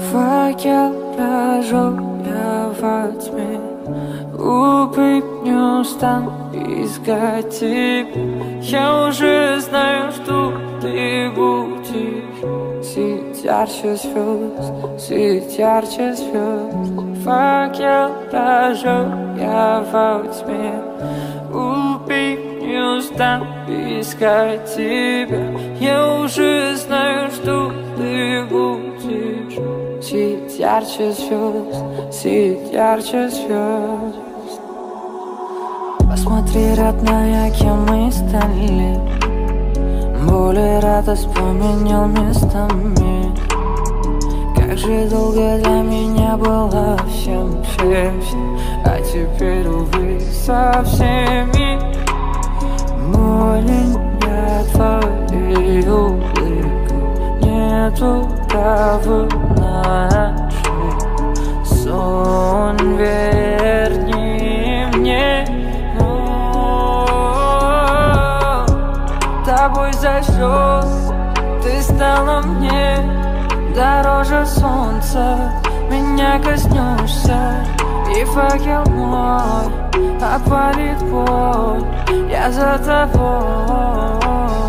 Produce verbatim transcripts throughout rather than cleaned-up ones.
Факел разжег я во тьме, губы не устану искать тебя. Я уже знаю, что ты будешь светить ярче звезд, светить ярче звезд. Факел разжег я во тьме, губы не устану искать тебя. Я уже знаю, что ты будешь светить ярче звезд, светить ярче звезд. Посмотри, родная, кем мы стали. Боль и радость поменял местами. Как же долго для меня было всем, всем, всем. А теперь, увы, со всеми. Боли нет твоей улыбки, нету правы нашей. Сон верни мне, но тобой зажжет, ты стала мне дороже солнца. Меня коснешься, и факел мой опалит боль. Я за тобой.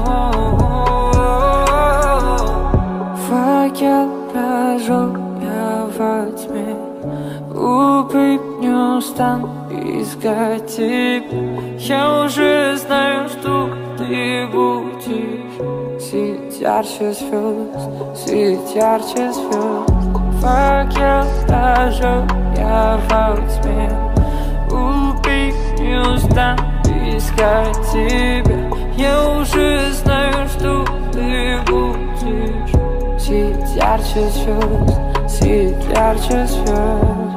Факел разжег я во тьме, губы не устану искать тебя. Я уже знаю, что ты будешь светить ярче звезд, светить ярче звезд. Факел разжег я во тьме, губы не устану искать тебя. Я уже знаю, что ты будешь светить ярче звезд, светить ярче звезд.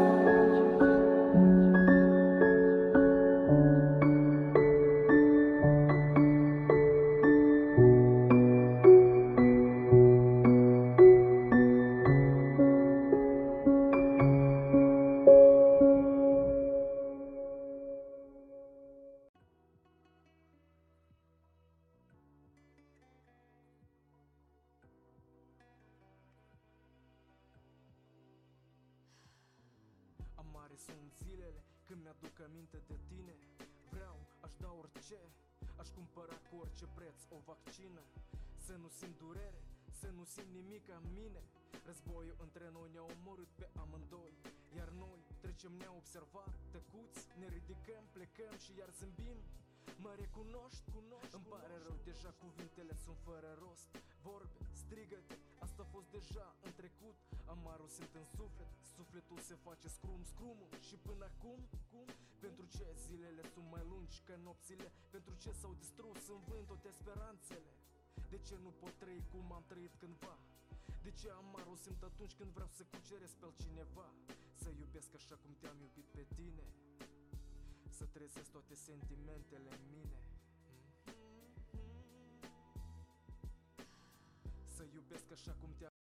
Amare sunt zilele când mi-aduc aminte de tine. Vreau, aș da orice, aș cumpăra cu orice preț o vaccină. Să nu simt durere, să nu simt nimic în mine. Războiul între noi ne-a omorât pe amândoi, iar noi trecem neobservat, tăcuți, ne ridicăm, plecăm și iar zâmbim. Mă recunoști, cunoști, îmi pare rău, deja cuvintele sunt fără rost. Vorbe, strigăte, asta a fost deja în trecut. Amarul simt în suflet, sufletul se face scrum, scrumul. Și până acum, cum? Pentru ce zilele sunt mai lungi ca nopțile? Pentru ce s-au distrus în vânt toate speranțele? De ce nu pot trăi cum am trăit cândva? De ce amarul simt atunci când vreau să cuceresc pe altcineva? Să iubesc așa cum te-am iubit pe tine, să trezesc toate sentimentele în mine. Să iubesc așa cum te-am